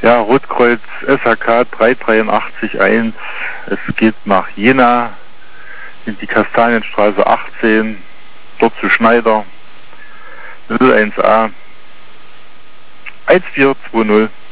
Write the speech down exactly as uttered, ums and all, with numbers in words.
Ja, Rotkreuz S H K drei drei acht eins. Es geht nach Jena, in die Kastanienstraße achtzehn, dort zu Schneider, null eins A eins vier zwei null.